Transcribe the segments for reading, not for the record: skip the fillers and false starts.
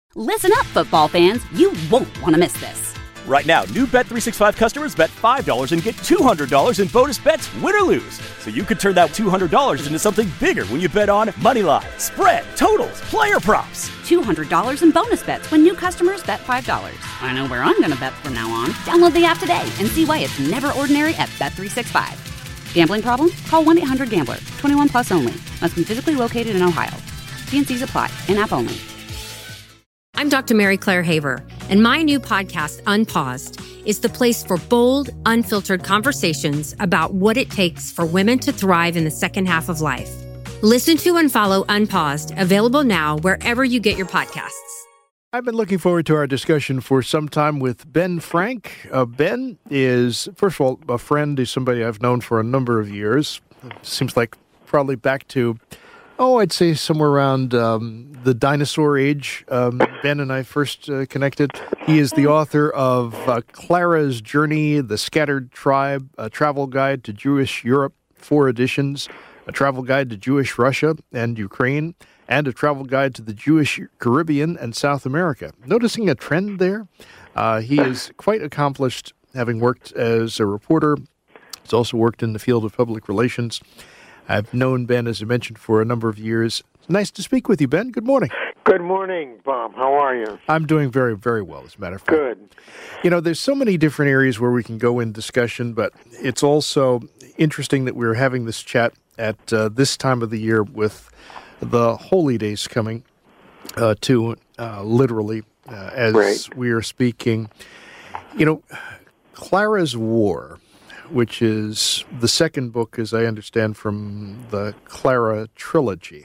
Listen up, football fans. You won't want to miss this. Right now, new Bet365 customers bet $5 and get $200 in bonus bets, win or lose. So you could turn that $200 into something bigger when you bet on moneyline, spread, totals, player props. $200 in bonus bets when new customers bet $5. I know where I'm going to bet from now on. Download the app today and see why it's never ordinary at Bet365. Gambling problem? Call 1-800-GAMBLER. 21 plus only. Must be physically located in Ohio. T&Cs apply. In-app only. I'm Dr. Mary Claire Haver, and my new podcast, Unpaused, is the place for bold, unfiltered conversations about what it takes for women to thrive in the second half of life. Listen to and follow Unpaused, available now wherever you get your podcasts. I've been looking forward to our discussion for some time with Ben Frank. Ben is, first of all, a friend. He's somebody I've known for a number of years. Seems like probably back to, I'd say somewhere around the dinosaur age. Ben and I first connected. He is the author of Clara's Journey, The Scattered Tribe, A Travel Guide to Jewish Europe, 4 editions, A Travel Guide to Jewish Russia and Ukraine, and A Travel Guide to the Jewish Caribbean and South America. Noticing a trend there? He is quite accomplished, having worked as a reporter. He's also worked in the field of public relations. I've known Ben, as I mentioned, for a number of years. Nice to speak with you, Ben. Good morning. Good morning, Bob. How are you? I'm doing very, very well, as a matter of fact. Good. You know, there's so many different areas where we can go in discussion, but it's also interesting that we're having this chat at this time of the year with the holy days coming literally, as right. we are speaking. You know, Clara's War, which is the second book, as I understand, from the Clara trilogy.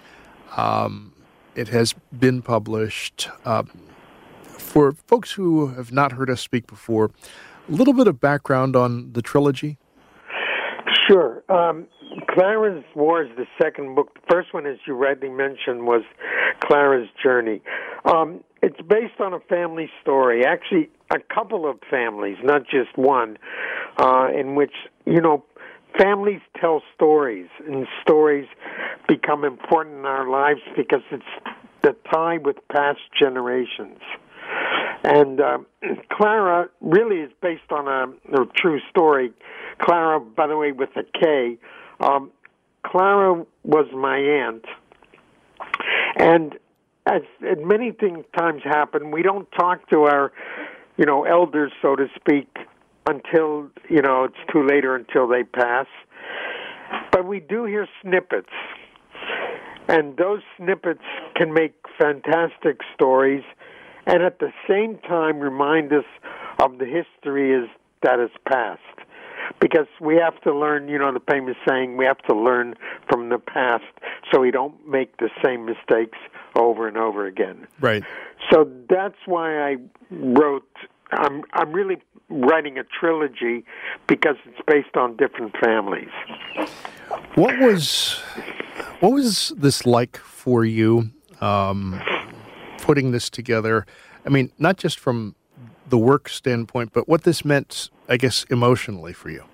It has been published. For folks who have not heard us speak before, a little bit of background on the trilogy? Sure. Clara's War is the second book. The first one, as you rightly mentioned, was Clara's Journey. It's based on a family story, actually a couple of families, not just one, in which, families tell stories, and stories become important in our lives because it's the tie with past generations. And Clara really is based on a true story. Clara, by the way, with a K. Clara was my aunt. And as many times happen, we don't talk to our, elders, so to speak, until, it's too late or until they pass. But we do hear snippets. And those snippets can make fantastic stories and at the same time remind us of the history that has passed. Because we have to learn, the famous saying, we have to learn from the past so we don't make the same mistakes over and over again. Right. So that's why I wrote, I'm really writing a trilogy because it's based on different families. What was this like for you, putting this together? I mean, not just from the work standpoint, but what this meant, I guess, emotionally for you.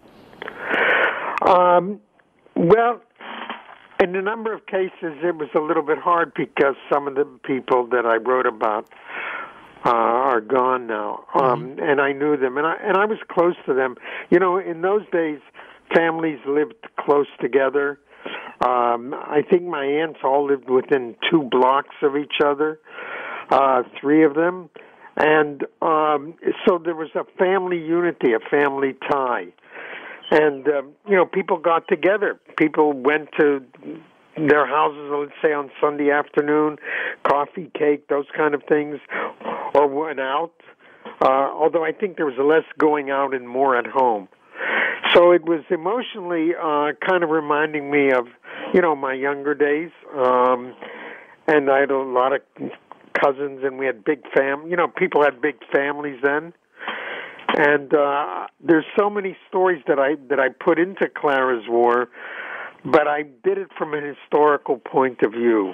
Well, in a number of cases, it was a little bit hard because some of the people that I wrote about are gone now, and I knew them, and I was close to them. In those days, families lived close together. I think my aunts all lived within 2 blocks of each other, 3 of them. And so there was a family unity, a family tie. And, people got together. People went to their houses, let's say, on Sunday afternoon, coffee, cake, those kind of things, or went out. Although I think there was less going out and more at home. So it was emotionally kind of reminding me of, my younger days. And I had a lot of cousins, and we had big people had big families then. And there's so many stories that I put into Clara's War, but I did it from a historical point of view.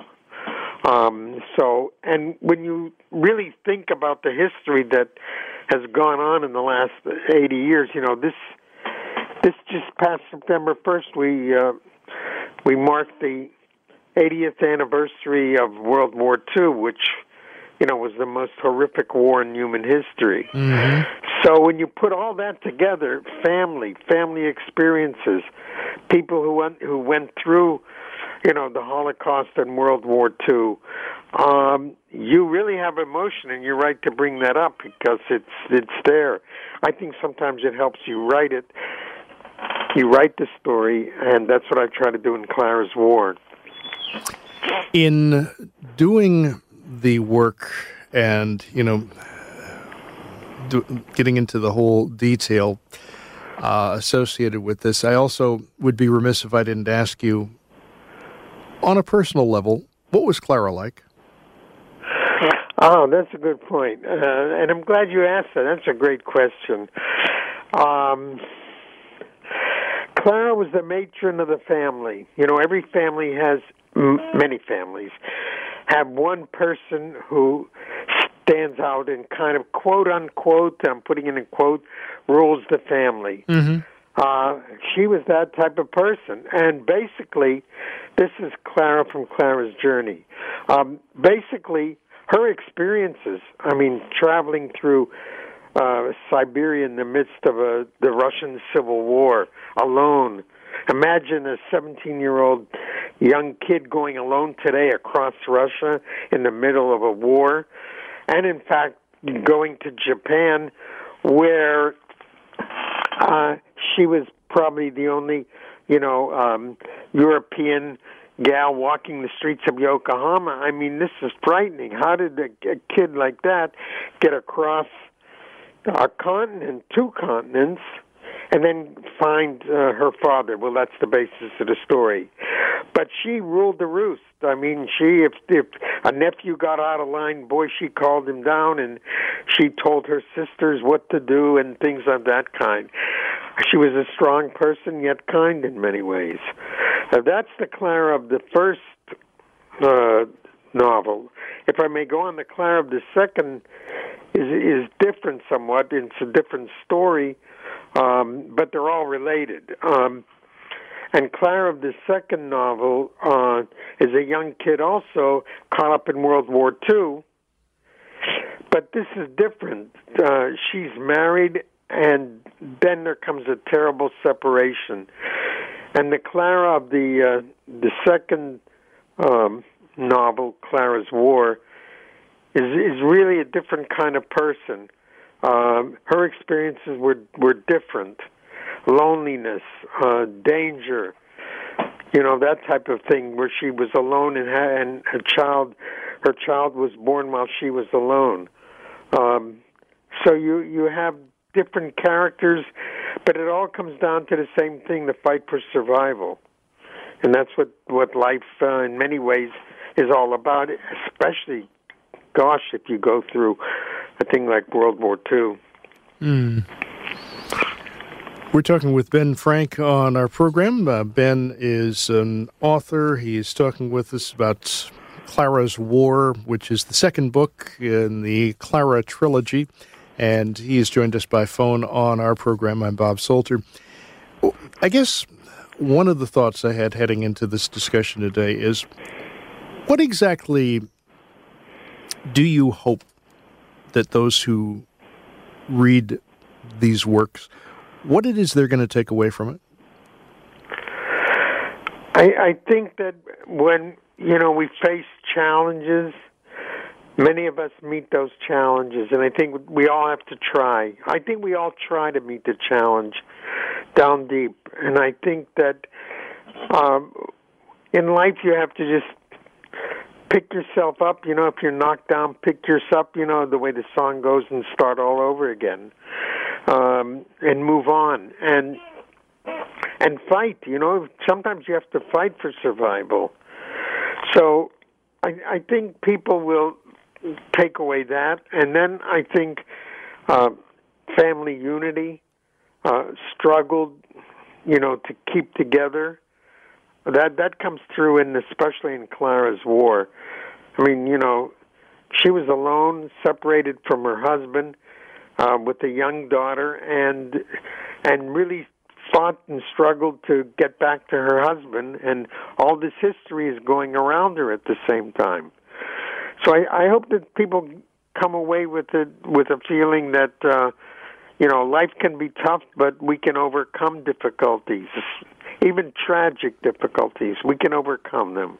And when you really think about the history that has gone on in the last 80 years, this just past September 1st, we marked the 80th anniversary of World War II, which was the most horrific war in human history. Mm-hmm. So when you put all that together, family experiences, people who went through, the Holocaust and World War II, you really have emotion, and you're right to bring that up because it's there. I think sometimes it helps you write it. You write the story, and that's what I try to do in Clara's War. In doing the work and, getting into the whole detail associated with this, I also would be remiss if I didn't ask you, on a personal level, what was Clara like? Oh, that's a good point. And I'm glad you asked that. That's a great question. Clara was the matron of the family. Every family has, many families, have one person who stands out and kind of quote-unquote, I'm putting it in quote, rules the family. Mm-hmm. She was that type of person. And basically, this is Clara from Clara's Journey. Basically, her experiences, traveling through Siberia in the midst of the Russian Civil War, alone. Imagine a 17-year-old young kid going alone today across Russia in the middle of a war. And, in fact, going to Japan, where she was probably the only, European gal walking the streets of Yokohama. This is frightening. How did a kid like that get across a continent, two continents, and then find her father? Well, that's the basis of the story. But she ruled the roost. If a nephew got out of line, boy, she called him down, and she told her sisters what to do and things of that kind. She was a strong person, yet kind in many ways. That's the Clara of the first novel. If I may go on, the Clara of the second is different somewhat. It's a different story, but they're all related. And Clara of the second novel is a young kid also caught up in World War II. But this is different. She's married, and then there comes a terrible separation. And the Clara of the second novel, Clara's War, is really a different kind of person. Her experiences were different. Loneliness, danger, that type of thing, where she was alone and her child was born while she was alone. So you have different characters, but it all comes down to the same thing, the fight for survival. And that's what life, in many ways, is all about, especially, if you go through a thing like World War II. Mm. We're talking with Ben Frank on our program. Ben is an author. He's talking with us about Clara's War, which is the second book in the Clara trilogy, and he has joined us by phone on our program. I'm Bob Salter. I guess one of the thoughts I had heading into this discussion today is, what exactly do you hope that those who read these works, what it is they're going to take away from it? I think that when, we face challenges, many of us meet those challenges, and I think we all have to try. I think we all try to meet the challenge down deep, and I think that in life you have to just pick yourself up. If you're knocked down, pick yourself up, the way the song goes, and start all over again. And move on and fight. Sometimes you have to fight for survival. So I think people will take away that, and then I think family unity, struggle, to keep together. That comes through especially in Clara's War. She was alone, separated from her husband, with a young daughter, and really fought and struggled to get back to her husband, and all this history is going around her at the same time. So I hope that people come away with a feeling that life can be tough, but we can overcome difficulties, even tragic difficulties. We can overcome them.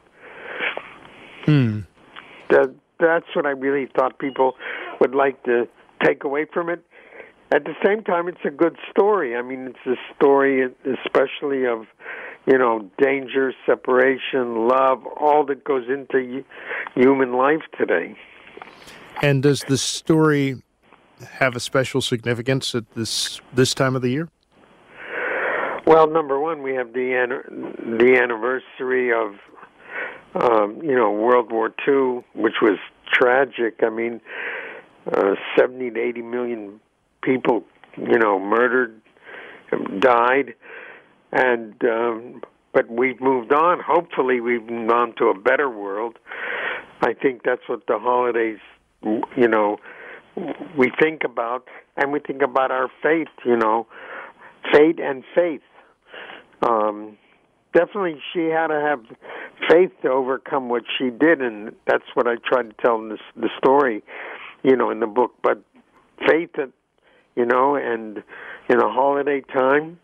That's what I really thought people would like to take away from it. At the same time, it's a good story. I mean, it's a story especially of, danger, separation, love, all that goes into human life today. And does the story have a special significance at this time of the year? Well, number one, we have the anniversary of World War II, which was tragic. I mean, 70 to 80 million people, murdered, died, and but we've moved on. Hopefully, we've moved on to a better world. I think that's what the holidays, we think about, and we think about our faith, fate and faith. Definitely, she had to have faith to overcome what she did, and that's what I tried to tell in the story, in the book. But faith, and in a holiday time,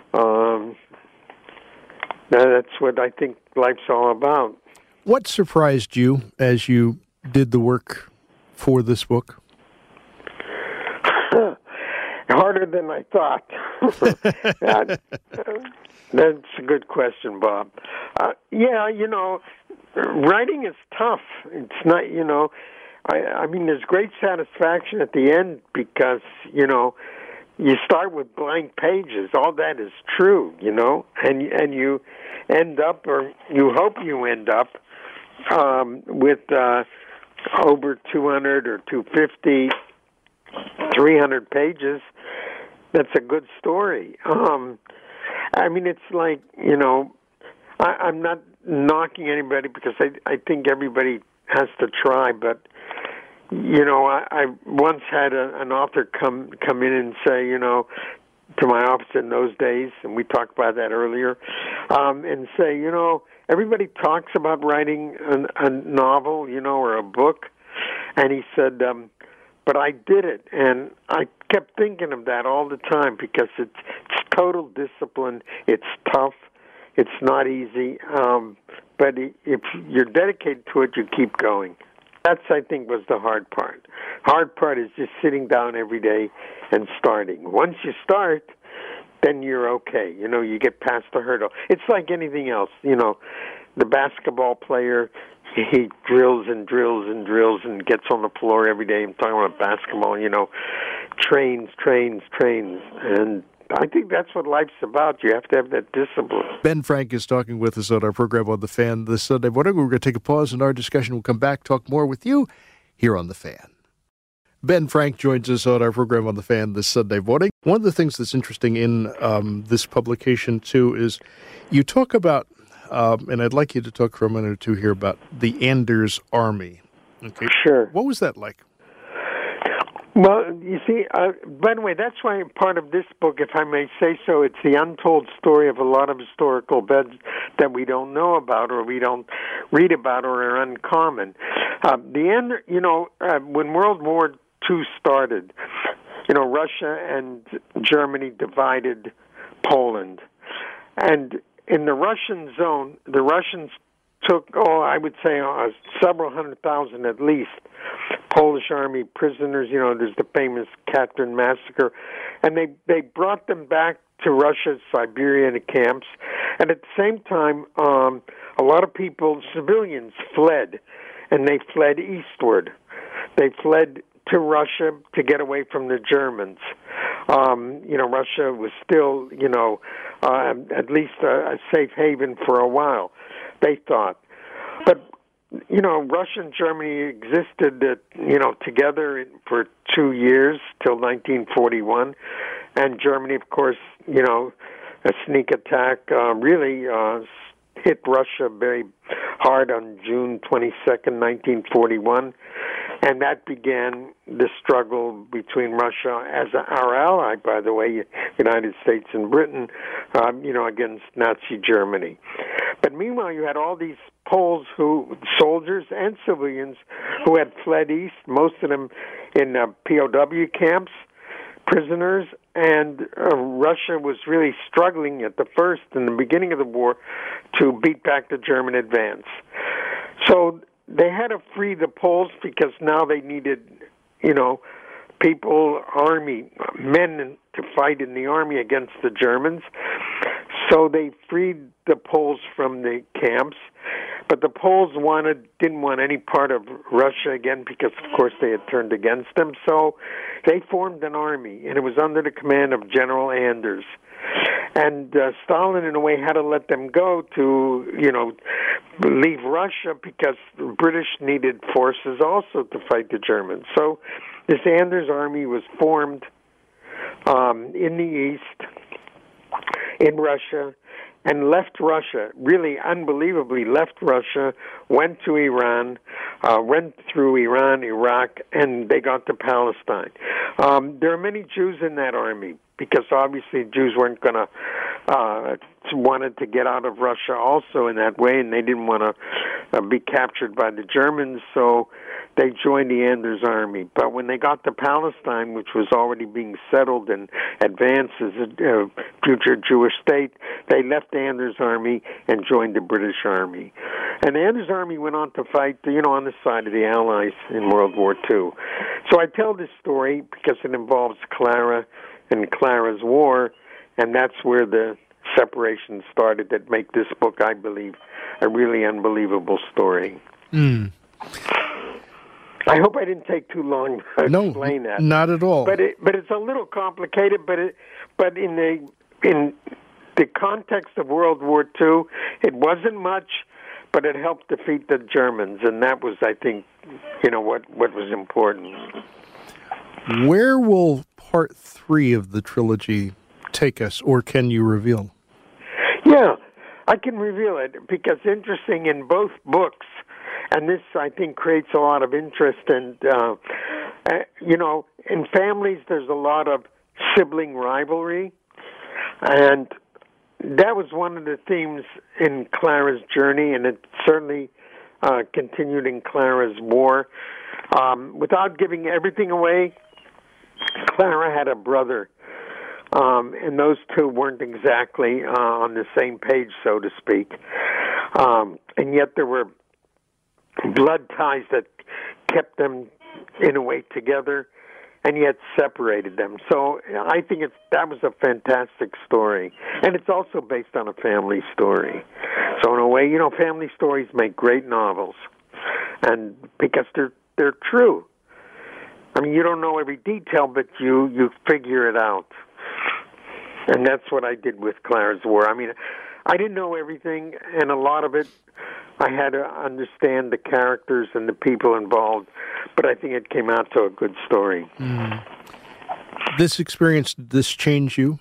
that's what I think life's all about. What surprised you as you did the work for this book? Harder than I thought. That's a good question, Bob. Writing is tough. It's not, I mean, there's great satisfaction at the end because, you start with blank pages. All that is true, and you end up, or you hope you end up, with over 200 or 250, 300 pages. That's a good story. I mean, it's like, I'm not knocking anybody because I think everybody has to try, but, I once had an author come in and say, to my office in those days, and we talked about that earlier, and say, everybody talks about writing a novel, or a book, and he said, but I did it, and I kept thinking of that all the time because it's total discipline. It's tough. It's not easy. But if you're dedicated to it, you keep going. That's, I think, was the hard part. Hard part is just sitting down every day and starting. Once you start, then you're okay. You get past the hurdle. It's like anything else. The basketball player, he drills and drills and drills and gets on the floor every day. I'm talking about basketball, trains. And I think that's what life's about. You have to have that discipline. Ben Frank is talking with us on our program on The Fan this Sunday morning. We're going to take a pause in our discussion. We'll come back, talk more with you here on The Fan. Ben Frank joins us on our program on The Fan this Sunday morning. One of the things that's interesting in this publication, too, is you talk about, and I'd like you to talk for a minute or two here about the Anders Army. Okay. Sure. What was that like? Well, you see, by the way, that's why part of this book, if I may say so, it's the untold story of a lot of historical events that we don't know about or we don't read about or are uncommon. When World War II started, Russia and Germany divided Poland. And in the Russian zone, the Russians took, I would say several 100,000 at least, Polish army prisoners. There's the famous Katyn massacre. And they brought them back to Russia's Siberian camps. And at the same time, a lot of people, civilians, fled. And they fled eastward. They fled to Russia to get away from the Germans. Russia was still, at least a safe haven for a while, they thought. But, Russia and Germany existed, together for 2 years till 1941. And Germany, of course, a sneak attack really hit Russia very hard on June 22nd, 1941. And that began the struggle between Russia as our ally, by the way, United States and Britain, against Nazi Germany. But meanwhile, you had all these Poles soldiers and civilians, who had fled east, most of them in POW camps, prisoners, and Russia was really struggling in the beginning of the war, to beat back the German advance. So they had to free the Poles because now they needed, men to fight in the army against the Germans. So they freed the Poles from the camps, but the Poles didn't want any part of Russia again because, of course, they had turned against them. So they formed an army, and it was under the command of General Anders. And Stalin, in a way, had to let them go to, leave Russia because the British needed forces also to fight the Germans. So this Anders army was formed in the east, in Russia, and left Russia, really unbelievably left Russia, went to Iran, went through Iran, Iraq, and they got to Palestine. There are many Jews in that army, because obviously Jews weren't going to wanted to get out of Russia also in that way, and they didn't want to be captured by the Germans, so they joined the Anders army. But when they got to Palestine, which was already being settled and advanced as a future Jewish state, they left the Anders army and joined the British army. And the Anders army went on to fight, on the side of the Allies in World War II. So I tell this story because it involves Clara and Clara's War, and that's where the separation started that make this book, I believe, a really unbelievable story. I hope I didn't take too long to explain that. No, not at all. But it's a little complicated. But in the context of World War II, it wasn't much, but it helped defeat the Germans, and that was, I think, what was important. Where will part 3 of the trilogy take us, or can you reveal? Yeah, I can reveal it, because interesting in both books, and this, I think, creates a lot of interest. And, in families, there's a lot of sibling rivalry. And that was one of the themes in Clara's journey, and it certainly continued in Clara's War. Without giving everything away, Clara had a brother, and those two weren't exactly on the same page, so to speak. And yet there were blood ties that kept them, in a way, together, and yet separated them. So I think that was a fantastic story. And it's also based on a family story. So in a way, family stories make great novels, and because they're true. I mean, you don't know every detail, but you figure it out. And that's what I did with Clara's War. I mean, I didn't know everything, and a lot of it I had to understand the characters and the people involved, but I think it came out to a good story. This experience, did this change you?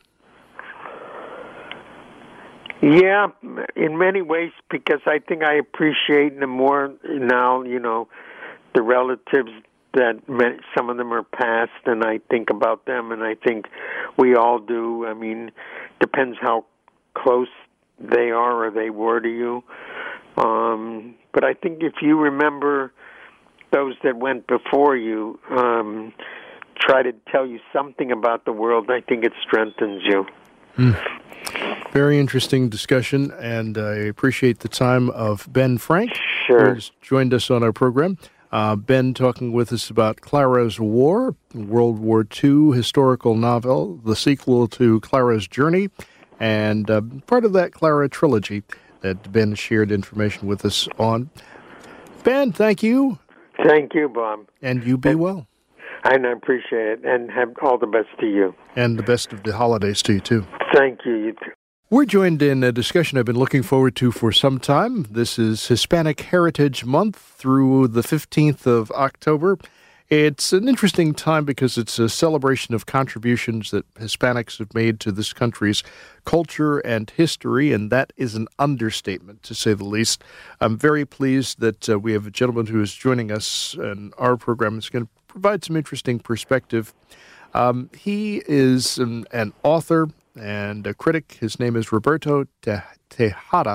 Yeah, in many ways, because I think I appreciate them more now, the relatives that some of them are past, and I think about them, and I think we all do. I mean, depends how close they are or they were to you. But I think if you remember those that went before you, try to tell you something about the world, I think it strengthens you. Very interesting discussion, and I appreciate the time of Ben Frank, Sure. who's joined us on our program. Ben talking with us about Clara's War, World War II historical novel, the sequel to Clara's Journey, and part of that Clara trilogy that Ben shared information with us on. Ben, thank you. Thank you, Bob. And you be well. And I appreciate it, and have all the best to you. And the best of the holidays to you, too. Thank you, you too. We're joined in a discussion I've been looking forward to for some time. This is Hispanic Heritage Month through the 15th of October. It's an interesting time because it's a celebration of contributions that Hispanics have made to this country's culture and history, and that is an understatement, to say the least. I'm very pleased that we have a gentleman who is joining us in our program. It's going to provide some interesting perspective. He is an author and a critic. His name is Roberto Tejada.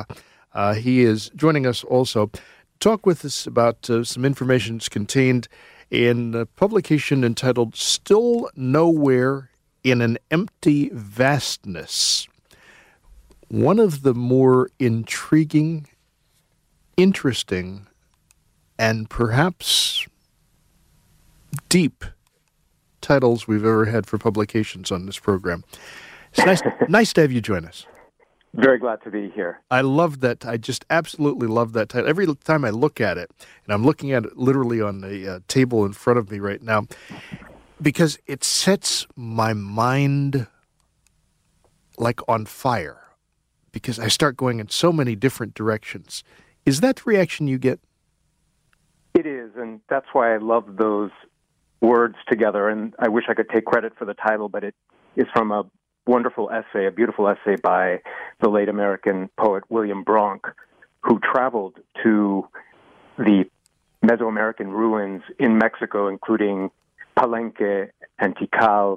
He is joining us also. Talk with us about some information that's contained in a publication entitled Still Nowhere in an Empty Vastness. One of the more intriguing, interesting, and perhaps deep titles we've ever had for publications on this program. It's nice to have you join us. Very glad to be here. I love that. I just absolutely love that title. Every time I look at it, and I'm looking at it literally on the table in front of me right now, because it sets my mind like on fire, because I start going in so many different directions. Is that the reaction you get? It is, and that's why I love those words together. And I wish I could take credit for the title, but it is from a wonderful essay, a beautiful essay by the late American poet William Bronk, who traveled to the Mesoamerican ruins in Mexico, including Palenque and Tikal,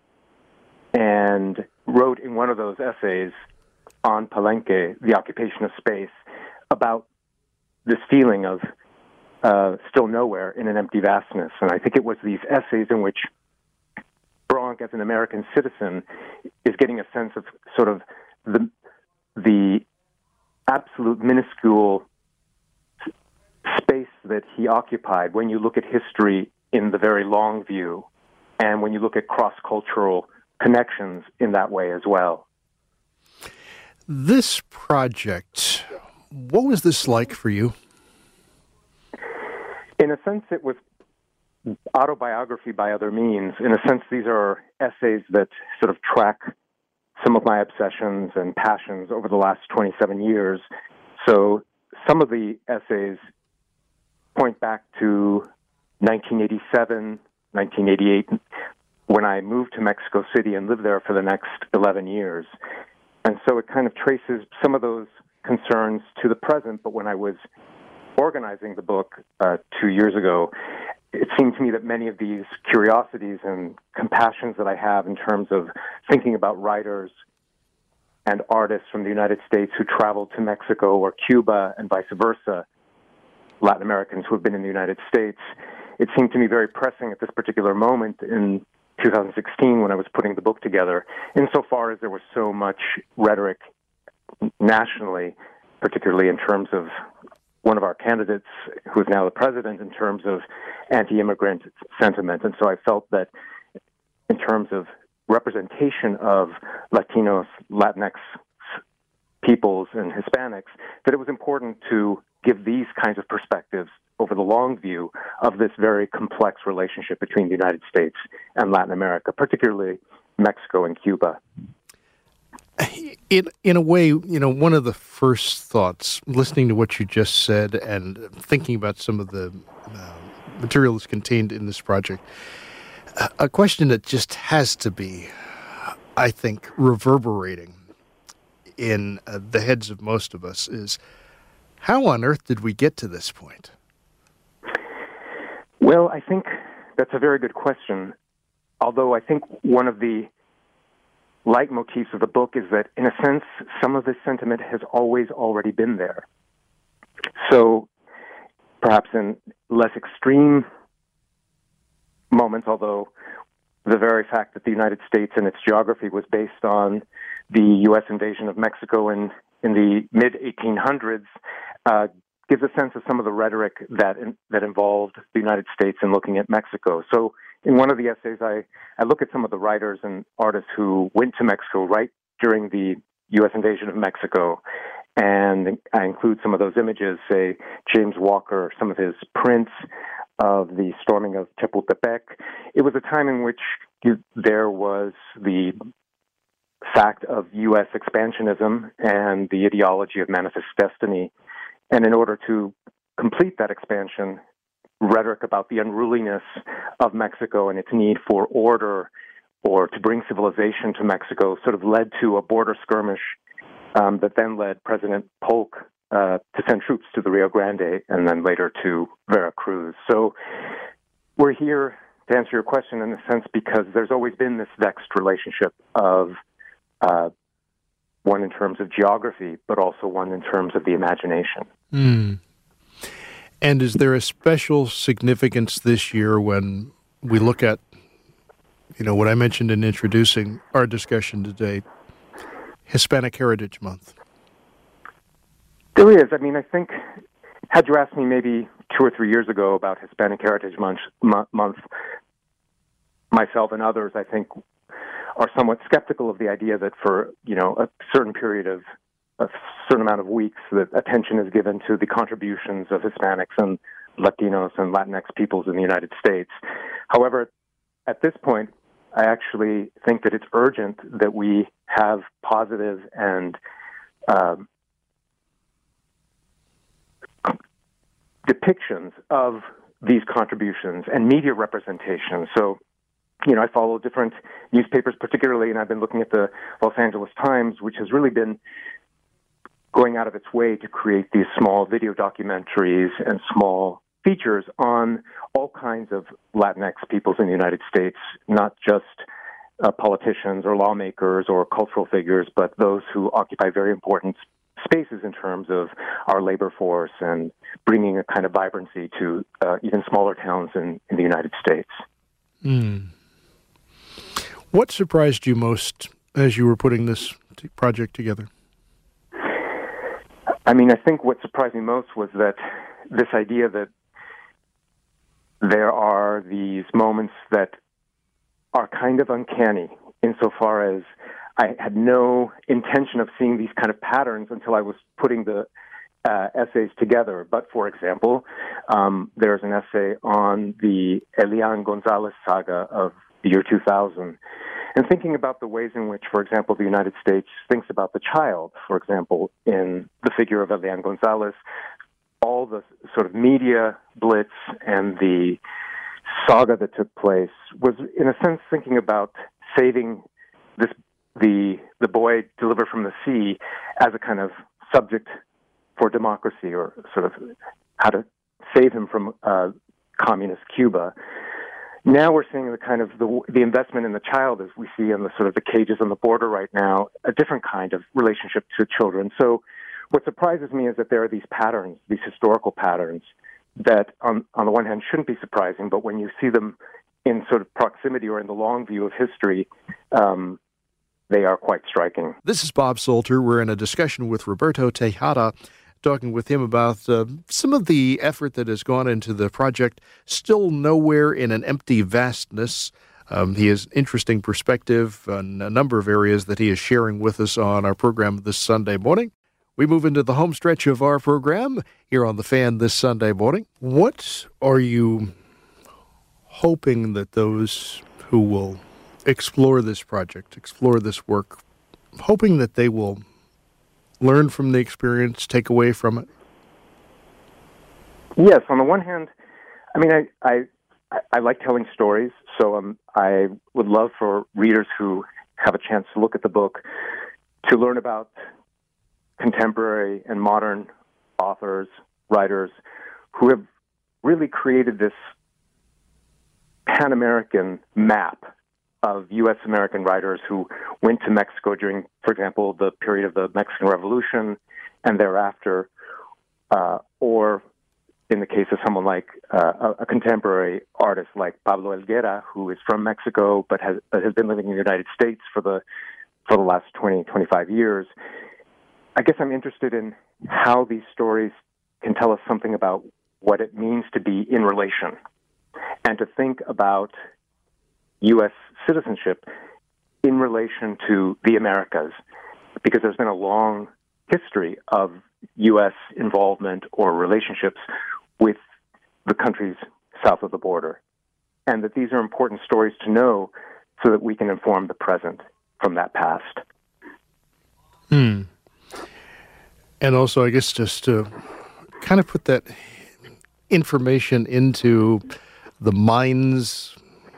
and wrote in one of those essays on Palenque, the occupation of space, about this feeling of still nowhere in an empty vastness. And I think it was these essays in which Bronk, as an American citizen, is getting a sense of sort of the absolute minuscule space that he occupied when you look at history in the very long view, and when you look at cross-cultural connections in that way as well. This project, what was this like for you? In a sense, it was autobiography by other means. In a sense, these are essays that sort of track some of my obsessions and passions over the last 27 years. So some of the essays point back to 1987, 1988, when I moved to Mexico City and lived there for the next 11 years. And so it kind of traces some of those concerns to the present, but when I was organizing the book 2 years ago, it seemed to me that many of these curiosities and compassions that I have in terms of thinking about writers and artists from the United States who traveled to Mexico or Cuba and vice versa, Latin Americans who have been in the United States, it seemed to me very pressing at this particular moment in 2016 when I was putting the book together, insofar as there was so much rhetoric nationally, particularly in terms of one of our candidates, who is now the president, in terms of anti-immigrant sentiment. And so I felt that in terms of representation of Latinos, Latinx peoples, and Hispanics, that it was important to give these kinds of perspectives over the long view of this very complex relationship between the United States and Latin America, particularly Mexico and Cuba. In a way, one of the first thoughts, listening to what you just said and thinking about some of the material that's contained in this project, a question that just has to be, I think, reverberating in the heads of most of us is, how on earth did we get to this point? Well, I think that's a very good question, although I think one of the leitmotifs of the book is that, in a sense, some of this sentiment has always already been there. So perhaps in less extreme moments, although the very fact that the United States and its geography was based on the U.S. invasion of Mexico in the mid-1800s gives a sense of some of the rhetoric that involved the United States in looking at Mexico. So in one of the essays, I look at some of the writers and artists who went to Mexico right during the U.S. invasion of Mexico, and I include some of those images, say James Walker, some of his prints of the storming of Chapultepec. It was a time in which there was the fact of U.S. expansionism and the ideology of manifest destiny, and in order to complete that expansion, rhetoric about the unruliness of Mexico and its need for order or to bring civilization to Mexico sort of led to a border skirmish that then led President Polk to send troops to the Rio Grande and then later to Veracruz. So we're here to answer your question in a sense because there's always been this vexed relationship of one in terms of geography, but also one in terms of the imagination. Mm. And is there a special significance this year when we look at, what I mentioned in introducing our discussion today, Hispanic Heritage Month? There is. I think, had you asked me maybe 2 or 3 years ago about Hispanic Heritage Month, myself and others, I think, are somewhat skeptical of the idea that for, a certain period of a certain amount of weeks that attention is given to the contributions of Hispanics and Latinos and Latinx peoples in the United States. However, at this point, I actually think that it's urgent that we have positive and depictions of these contributions and media representation. So, I follow different newspapers particularly, and I've been looking at the Los Angeles Times, which has really been going out of its way to create these small video documentaries and small features on all kinds of Latinx peoples in the United States, not just politicians or lawmakers or cultural figures, but those who occupy very important spaces in terms of our labor force and bringing a kind of vibrancy to even smaller towns in the United States. Mm. What surprised you most as you were putting this project together? I think what surprised me most was that this idea that there are these moments that are kind of uncanny insofar as I had no intention of seeing these kind of patterns until I was putting the essays together. But, for example, there's an essay on the Elian Gonzalez saga of the year 2000, and thinking about the ways in which, for example, the United States thinks about the child. For example, in the figure of Elian Gonzalez, all the sort of media blitz and the saga that took place was, in a sense, thinking about saving the boy delivered from the sea as a kind of subject for democracy, or sort of how to save him from communist Cuba. Now we're seeing the kind of the investment in the child, as we see in the sort of the cages on the border right now, a different kind of relationship to children. So what surprises me is that there are these patterns, these historical patterns, that on the one hand shouldn't be surprising, but when you see them in sort of proximity or in the long view of history, they are quite striking. This is Bob Salter. We're in a discussion with Roberto Tejada, talking with him about some of the effort that has gone into the project, Still Nowhere in an Empty Vastness. He has interesting perspective on a number of areas that he is sharing with us on our program this Sunday morning. We move into the home stretch of our program here on The Fan this Sunday morning. What are you hoping that those who will explore this project, explore this work, hoping that they will learn from the experience, take away from it? Yes, on the one hand, I like telling stories, so I would love for readers who have a chance to look at the book to learn about contemporary and modern authors, writers, who have really created this Pan-American map of U.S. American writers who went to Mexico during, for example, the period of the Mexican Revolution and thereafter, or in the case of someone like a contemporary artist like Pablo Helguera, who is from Mexico but has been living in the United States for the last 20, 25 years. I guess I'm interested in how these stories can tell us something about what it means to be in relation and to think about U.S. citizenship in relation to the Americas, because there's been a long history of U.S. involvement or relationships with the countries south of the border, and that these are important stories to know so that we can inform the present from that past. And also, I guess, just to kind of put that information into the minds,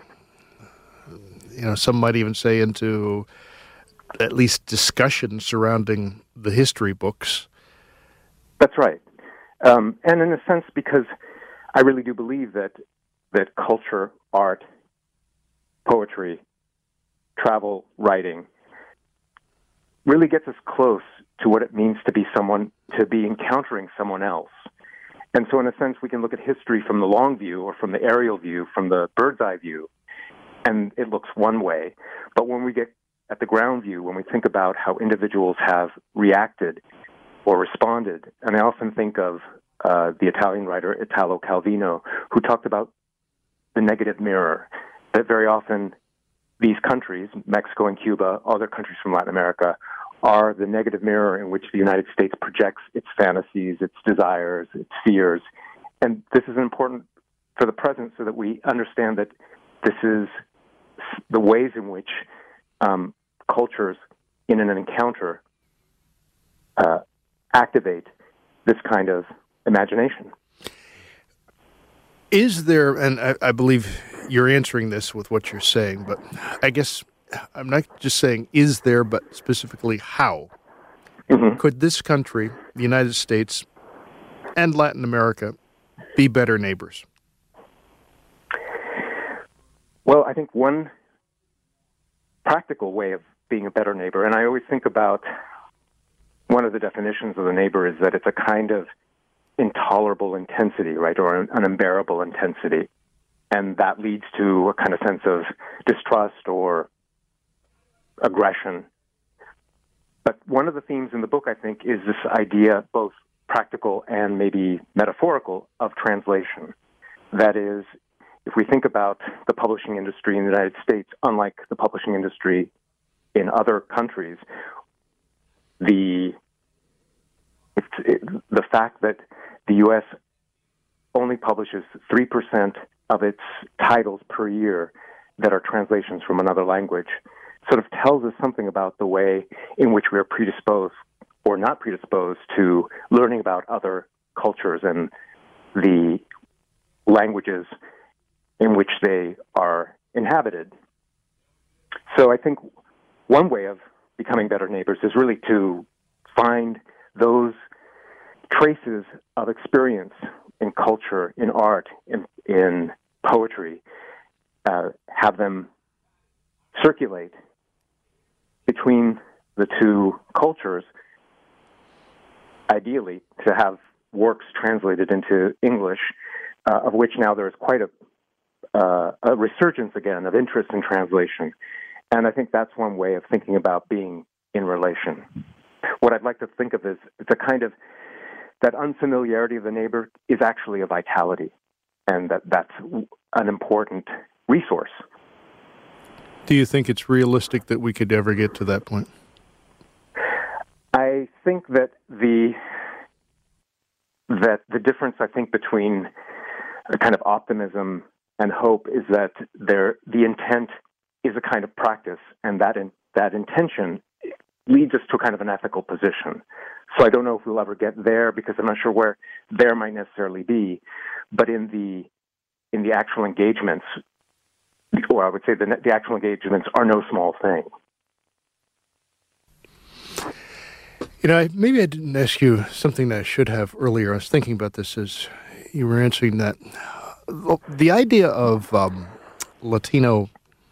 some might even say into at least discussion surrounding the history books. That's right. And in a sense, because I really do believe that culture, art, poetry, travel, writing really gets us close to what it means to be encountering someone else. And so in a sense, we can look at history from the long view or from the aerial view, from the bird's eye view, and it looks one way. But when we get at the ground view, when we think about how individuals have reacted or responded, and I often think of the Italian writer Italo Calvino, who talked about the negative mirror, that very often these countries, Mexico and Cuba, other countries from Latin America, are the negative mirror in which the United States projects its fantasies, its desires, its fears. And this is important for the present so that we understand that this is the ways in which cultures in an encounter activate this kind of imagination. Is there, and I believe you're answering this with what you're saying, but I guess I'm not just saying is there, but specifically how. Mm-hmm. Could this country, the United States, and Latin America be better neighbors? Well, I think one practical way of being a better neighbor, and I always think about one of the definitions of the neighbor is that it's a kind of intolerable intensity, right, or an unbearable intensity. And that leads to a kind of sense of distrust or aggression. But one of the themes in the book, I think, is this idea, both practical and maybe metaphorical, of translation. That is, if we think about the publishing industry in the United States, unlike the publishing industry in other countries, the fact that the U.S. only publishes 3% of its titles per year that are translations from another language sort of tells us something about the way in which we are predisposed or not predisposed to learning about other cultures and the languages in which they are inhabited. So I think one way of becoming better neighbors is really to find those traces of experience in culture, in art, in poetry, have them circulate between the two cultures, ideally to have works translated into English, of which now there is quite a resurgence again of interest in translation. And I think that's one way of thinking about being in relation. What I'd like to think of is it's a kind of that unfamiliarity of the neighbor is actually a vitality, and that's an important resource. Do you think it's realistic that we could ever get to that point? I think that the difference, I think, between a kind of optimism and hope is that the intent is a kind of practice, and that intention leads us to a kind of an ethical position. So I don't know if we'll ever get there because I'm not sure where there might necessarily be, but in the actual engagements, or I would say the actual engagements are no small thing. You know, maybe I didn't ask you something that I should have earlier. I was thinking about this as you were answering that. The idea of Latino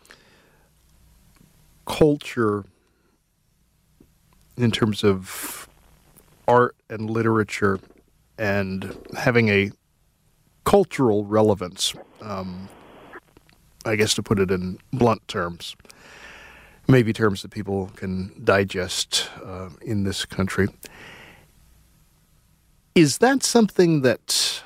culture in terms of art and literature and having a cultural relevance, I guess to put it in blunt terms, maybe terms that people can digest in this country. Is that something that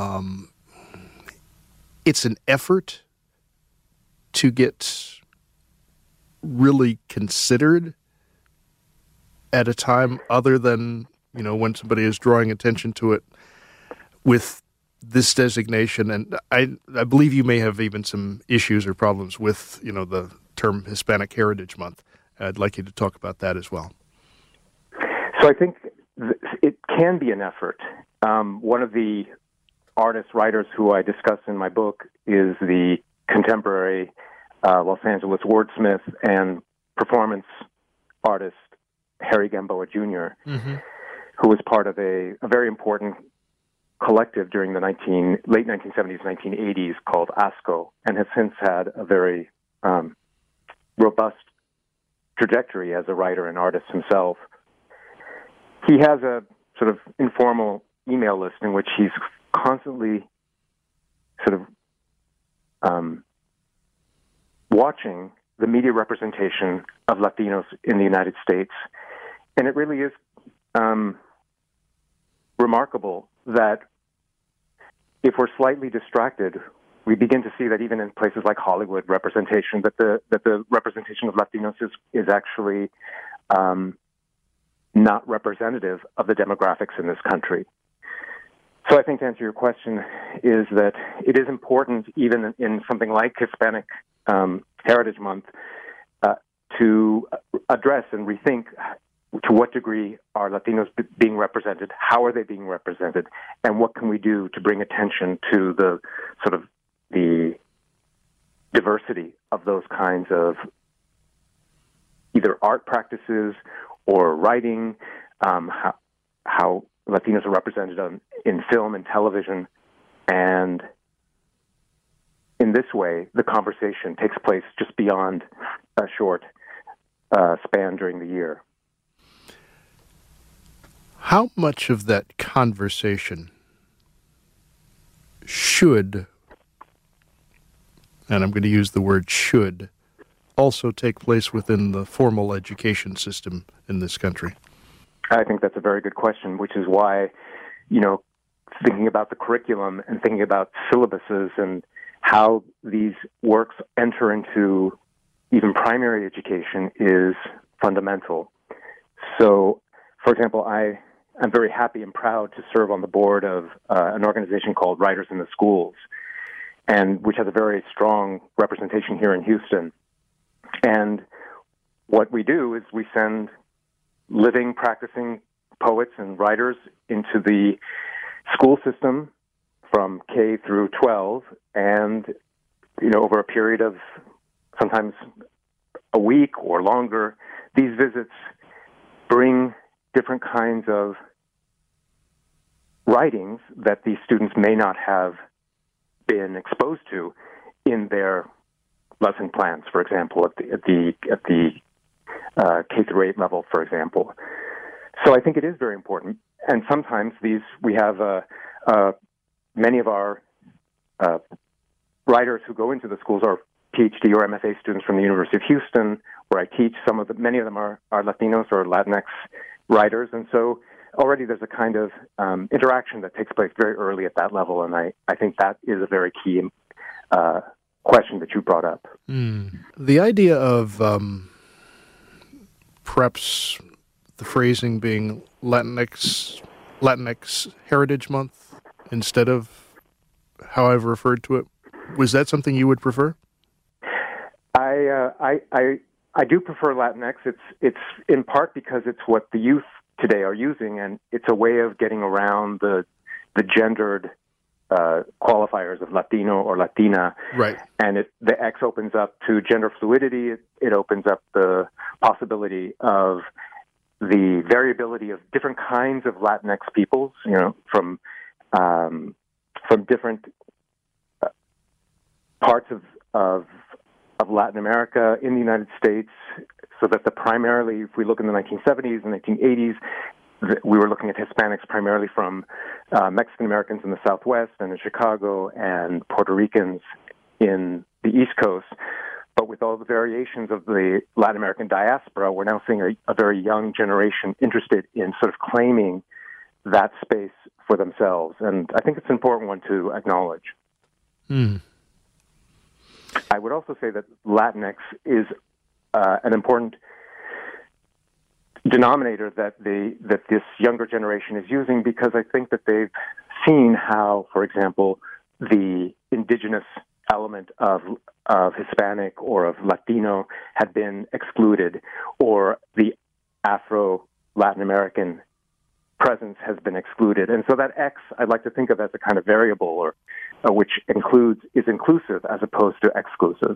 it's an effort to get really considered at a time other than, you know, when somebody is drawing attention to it with this designation? And I believe you may have even some issues or problems with, you know, the term Hispanic Heritage Month. I'd like you to talk about that as well. So I think it can be an effort. One of the artists, writers who I discuss in my book is the contemporary Los Angeles wordsmith and performance artist Harry Gamboa Jr., mm-hmm. who was part of a very important collective during the late 1970s, 1980s called ASCO, and has since had a very robust trajectory as a writer and artist himself. He has a sort of informal email list in which he's constantly sort of watching the media representation of Latinos in the United States. And it really is remarkable that if we're slightly distracted, we begin to see that even in places like Hollywood, that the representation of Latinos is actually not representative of the demographics in this country. So I think to answer your question is that it is important, even in something like Hispanic Heritage Month, to address and rethink to what degree are Latinos being represented, how are they being represented, and what can we do to bring attention to the sort of the diversity of those kinds of either art practices or writing, how Latinos are represented in film and television. And in this way, the conversation takes place just beyond a short span during the year. How much of that conversation should, and I'm going to use the word should, also take place within the formal education system in this country? I think that's a very good question, which is why, thinking about the curriculum and thinking about syllabuses and how these works enter into even primary education is fundamental. So, for example, I'm very happy and proud to serve on the board of an organization called Writers in the Schools, and which has a very strong representation here in Houston. And what we do is we send living, practicing poets and writers into the school system from K through 12, and over a period of sometimes a week or longer, these visits bring different kinds of writings that these students may not have been exposed to in their lesson plans, for example, at the K through 8 level, for example. So I think it is very important. And sometimes we have many of our writers who go into the schools are PhD or MFA students from the University of Houston, where I teach. Many of them are Latinos or Latinx writers, and so already there's a kind of interaction that takes place very early at that level, and I think that is a very key question that you brought up. The idea of perhaps the phrasing being Latinx Heritage Month instead of how I've referred to it, was that something you would prefer? I do prefer Latinx. It's in part because it's what the youth today are using, and it's a way of getting around the gendered qualifiers of Latino or Latina. Right. And the X opens up to gender fluidity. It opens up the possibility of the variability of different kinds of Latinx peoples, from different parts of Latin America in the United States, so that primarily, if we look in the 1970s and 1980s, we were looking at Hispanics primarily from Mexican Americans in the Southwest and in Chicago, and Puerto Ricans in the East Coast. But with all the variations of the Latin American diaspora, we're now seeing a very young generation interested in sort of claiming that space for themselves. And I think it's an important one to acknowledge. I would also say that Latinx is an important denominator that this younger generation is using, because I think that they've seen how, for example, the indigenous element of Hispanic or of Latino had been excluded, or the Afro-Latin American presence has been excluded. And so that X, I'd like to think of as a kind of variable, or which is inclusive as opposed to exclusive.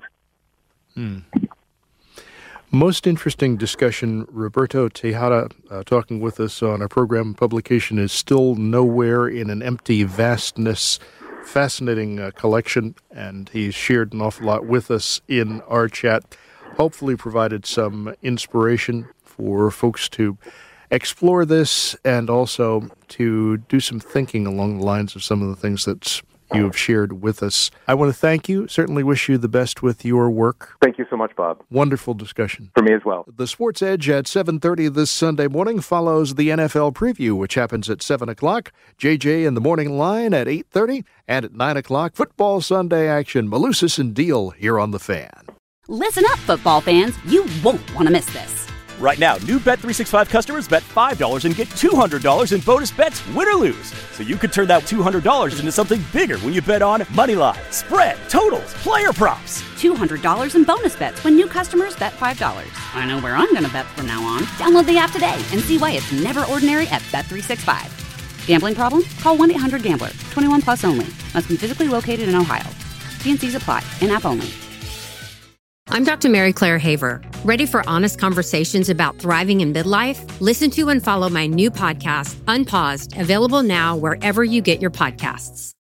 Most interesting discussion. Roberto Tejada talking with us on our program. Publication is Still Nowhere in an Empty Vastness. Fascinating collection, and he's shared an awful lot with us in our chat. hopefully provided some inspiration for folks to explore this and also to do some thinking along the lines of some of the things that you have shared with us. I want to thank you. Certainly wish you the best with your work. Thank you so much, Bob. Wonderful discussion. For me as well. The Sports Edge at 7:30 this Sunday morning follows the NFL preview, which happens at 7 o'clock. JJ in the morning line at 8:30. And at 9 o'clock, Football Sunday action. Malusis and Deal here on The Fan. Listen up, football fans. You won't want to miss this. Right now, new Bet365 customers bet $5 and get $200 in bonus bets, win or lose. So you could turn that $200 into something bigger when you bet on Moneyline, spread, totals, player props. $200 in bonus bets when new customers bet $5. I know where I'm going to bet from now on. Download the app today and see why it's never ordinary at Bet365. Gambling problem? Call 1-800-GAMBLER. 21 plus only. Must be physically located in Ohio. T&Cs apply. In-app only. I'm Dr. Mary Claire Haver. Ready for honest conversations about thriving in midlife? Listen to and follow my new podcast, Unpaused, available now wherever you get your podcasts.